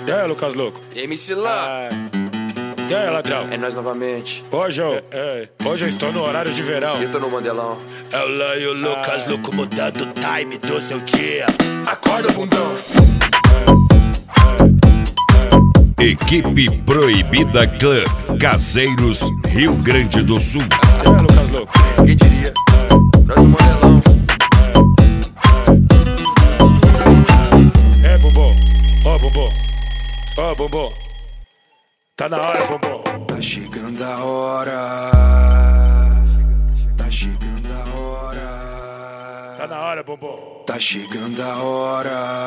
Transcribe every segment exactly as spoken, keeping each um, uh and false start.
E aí, Lucas Louco? M C Lá. E aí, ladrão? É nós novamente. Hoje eu, é, hoje eu estou no horário de verão. Eu tô no Mandelão. É o Lan e o Lucas Ah. Louco mudando o time do seu dia. Acorda, bundão. Equipe Proibida Club, Caseiros, Rio Grande do Sul. E aí, Lucas Louco? Quem diria? Nós no Mandelão. É, Bumbum. Ó, Bumbum. Ó, Bumbum. Tá na hora, Bumbum. Tá chegando a hora. Tá chegando a hora. Tá na hora, Bumbum. Tá chegando a hora.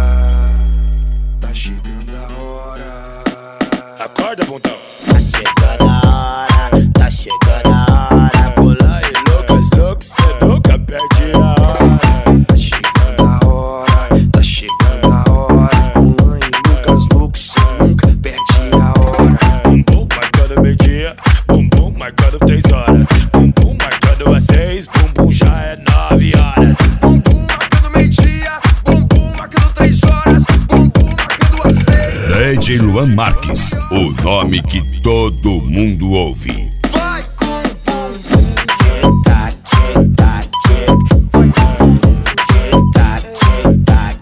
Tá chegando a hora. Acorda, bundão. Tá chegando a hora, tá chegando a hora. Com Lan e Lucas Louco, cê nunca perde a hora. Tá chegando a hora. Tá chegando a hora. Com Lan e Lucas Louco, cê nunca perde a hora. Bumbum marcando meio-dia. Bumbum marcando três horas. Bumbum marcando às seis. Bumbum já é nove horas. Bumbum marcando meio-dia. Bumbum marcando três horas. Bumbum marcando às seis. D J Luan Marques, o nome que todo mundo ouve. Vai com o bumbum. Tic tac, tic tac, tic. Vai com o bumbum. Tic tac, tic tac,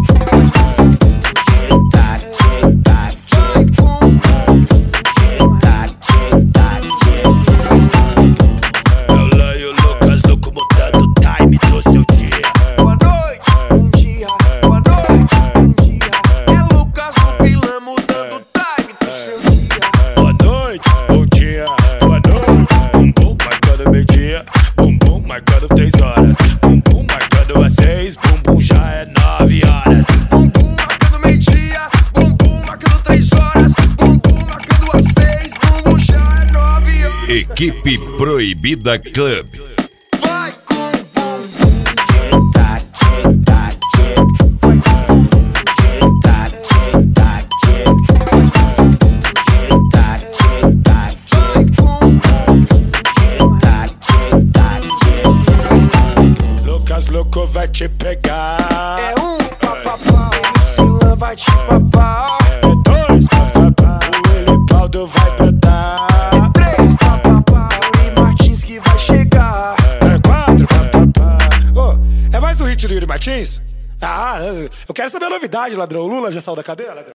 tic. Tic tac, tic tac, Vai tic. com o bumbum. Tic tac, tic tac, tic. Faz com o bumbum. É o Lan e o Lucas Louco mudando o time do seu dia. Boa noite, bom dia. Boa noite, bom dia. É Lucas Louco e Lan mudando o time do seu dia. Boa noite, bom dia. Boa noite. Bumbum marcando meio-dia. Bumbum marcando três horas. Bumbum marcando às seis. Bumbum já é nove horas. Bumbum marcando meio-dia. Bumbum marcando três horas. Bumbum marcando às seis. Bumbum já é nove horas. Equipe Proibida Club. Vai com o bumbum. Tic tac, tic tac, tic. Vai com o bumbum. Tic tac, tic tac, tic. Tic tac, tic tac, Vai tic. com o bumbum. Tic tac, tic tac, tic. Faz com o bumbum. Lucas Louco vai te pegar. É um papapá. O M C Lan vai te papar. É dois, papapá. O Elibaldo vai brotar. É três papapá. O Yuri Martins que vai chegar. É quatro, papapá. Ô, é mais um hit do Yuri Martins? Ah, eu quero saber a novidade, ladrão. O Lula já saiu da cadeia, ladrão?